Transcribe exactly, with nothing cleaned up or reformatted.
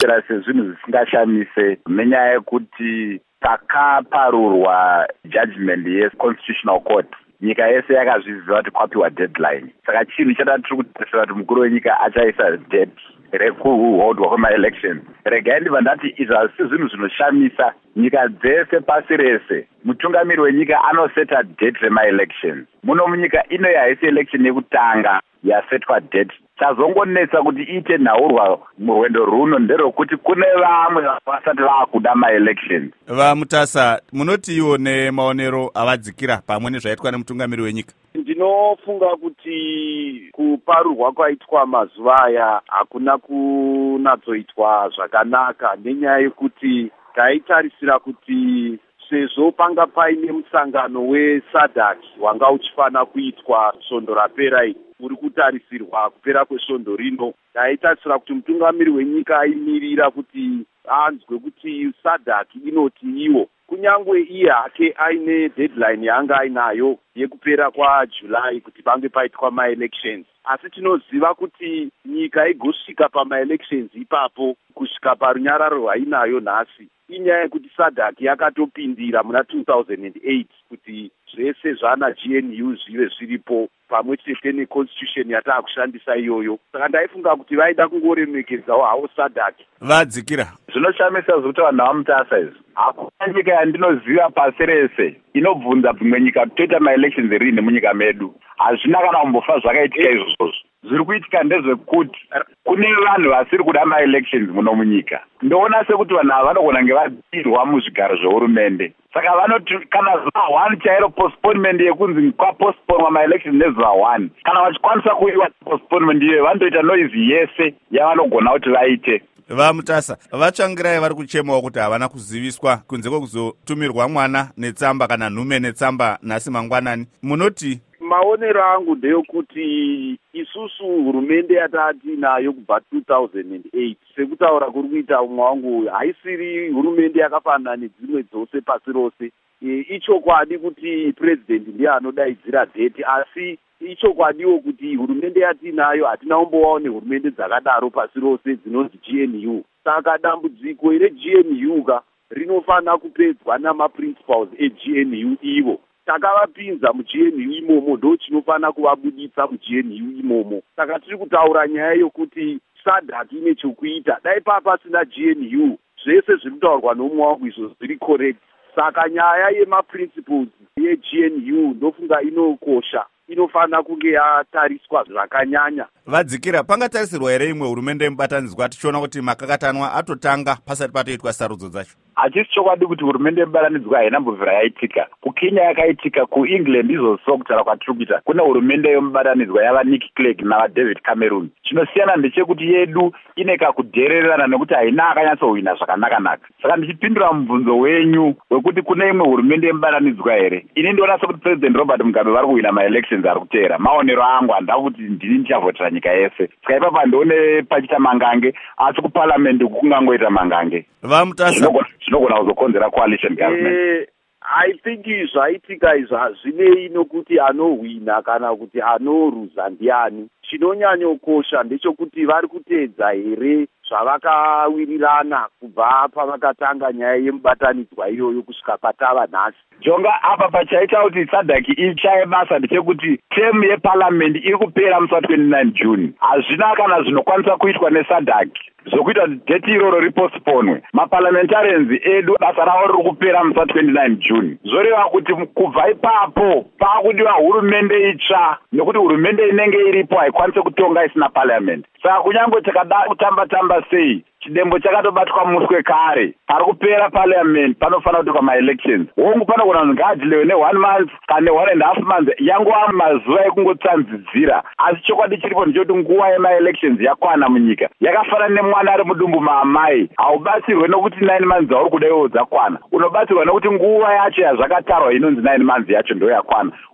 sezvinhu zvisingashamise nenyaya yekuti pakaparurwa judgment yeconstitutional court nyika yese yakazviziva kuti kwapiwa deadline. Saka chinhu chatati tiri kutarisira kuti mukuru wenyika achaisa date rekuholdwa kwema-elections. Regai ndibva ndati izvi hazisi zvinhu zvinoshamisa. Nyika dzese pasi rese mutungamiri wenyika anoseta date rema-elections. Muno munyika ino yaisi election yekutanga yasetwa date. Chazongonetsa kuti iite nhaurwa murwendo runo nderokuti kune vamwe vasati vaakuda ma-elections. VaMutasa, munoti iwo nemaonero avadzikira pamwe nezvaitwa nemutungamiri wenyika? Ndinofunga kuti kuparurwa kwaitwa mazuva aya hakuna kunatsoitwa zvakanaka, nenyaya yekuti taitarisira kuti sezvo panga paine musangano wesadhak wanga uchifana kuitwa svondo rapera iri uri kutarisirwa kupera kwesvondo rino, taitarisira kuti mutungamiri wenyika aimirira kuti anzwe kuti sadhak inoti iwo, kunyangwe iye hake aine deadline yaanga ainayo yekupera kwaJuly kuti pange paitwa ma-elections. Asi tinoziva kuti nyika igosvika pama-elections ipapo kusvika parunyararo rwainayo nhasi inyaya yekuti sadhak yakatopindira muna two thousand eight kuti zvese zvana G N U zvive zviripo pamwe chete neconstitution yataakushandisa iyoyo. Saka ndaifunga kuti vaida kungoremekedzawo havo sadhak. Vadzikira zvinoshamisa zvokuti vanhu vaMutasa izvi hakuna nyika yandinoziva pasi rese inobvunza dzimwe nyika toita ma-elections rini munyika medu. Hazvina kana kumbofa zvakaitika izvozvo. Zviri kuitika ndezvekuti kune vanhu vasiri kuda ma-elections muno munyika. Ndoona sekuti vanhu ava vanogona nge vadirwa muzvigaro zvehurumende. Saka vanoti kana zuva one chairo postponement yekunzi kwapostponwa ma-elections nezuva one, kana vachikwanisa kuiwa postponement iyoyo vanotoita noizi yese yavanogona kuti vaite. VaMutasa, vatsvangirai vari kuchemawo kuti havana kuziviswa kunze kwekuzotumirwa mwana netsamba kana nhume netsamba nhasi mangwanani. Munoti? Maonero angu ndeyokuti isusu hurumende yatati nayo kubva two thousand eight sekutaura kuri kuita umwe wangu haisiri hurumende yakafanana nedzimwe dzose pasi rose. E, ichokwadi kuti president ndiye anodaidzira date, asi ichokwadiwo kuti hurumende yatinayo hatina kumbovawo nehurumende dzakadaro pasi rose dzinonzi G N U. Saka dambudziko reG N U ka rinofana kupedzwa namaprinciples eG N U ivo. Takavapinza muG N U imomo ndo chinofana kuvabuditsa muG N U imomo. Saka tiri kutaura nyaya yokuti sadhak ine chokuita. Dai papasina G N U zvese zviri kutaurwa nomwe wangu izvo zviri correct. Saka nyaya yemaprinciples yeG N U ndofunga inokosha, inofana kunge yatariswa zvakanyanya. Vadzikira, pangatarisirwa here imwe hurumende yemubatanidzwa tichiona kuti makakatanwa atotanga pasati patoitwa sarudzo dzacho? Hachisi chokwadi kuti hurumende yemubatanidzwa haina mbobvira yaitika. KuKenya yakaitika, kuEngland izvozvo kutaura kwatiri kuita kune hurumende yemubatanidzwa yava Nick Clegg navaDavid Cameron. Chinosiyana ndechekuti yedu ine kakudhererana nekuti haina akanyatsohwina zvakanaka-naka. Saka ndichipindura mubvunzo wenyu wekuti kune imwe hurumende yemubatanidzwa here, ini ndinoona sekuti President Robert Mugabe vari kuhwina ma-elections ari kuteera. Maonero angu handava kuti ndini ndichavhotera nyika yese. Saka ipapa ndione pachita mangange, asi kuparliament kukungangoita mangange. VaMutasa, zvinogona kuzokonzera coalition government. Eh, I think zvaitika izvi hazvinei nokuti anohwina kana kuti anoruza ndiani. Chinonyanyokosha ndechekuti vari kuteedza here zvavakawirirana kubva pavakatanga nyaya yemubatanidzwa iyoyo kusvika patava nhasi. Jonga apa pachaita kuti sadhak ichaye basa ndechekuti term yeparliament iri kupera musi wa29 June. Hazvina kana zvinokwanisa kuitwa nesadhak zvokuita kuti date iroro ripostponwe. Maparliamentarians edu basa ravo riri kupera musi wa29 June. Zvoreva kuti kubva ipapo paakudiwa hurumende itsva, nekuti hurumende inenge iripo haikwanisi kutonga isina parliament. Saka kunyange takada kutamba tamba sei, chidembo chakatobatwa muswe kare. Pari kupera parliament panofana kuitwa ma-elections. Hongu panogona kunzi ngaadhilewe ne-one month kana ne-one and a half months yangova mazuva ekungotsanzidzira. Asi chokwadi chiripo ndechoti nguva yema-elections yakwana munyika. Yakafanana nemwana ari mudumbu maamai. Haubatsirwe nokuti nine months dzauri kuda iwo dzakwana. Unobatsirwa nokuti nguva yacho yazvakatarwa inonzi nine months yacho ndo yakwana.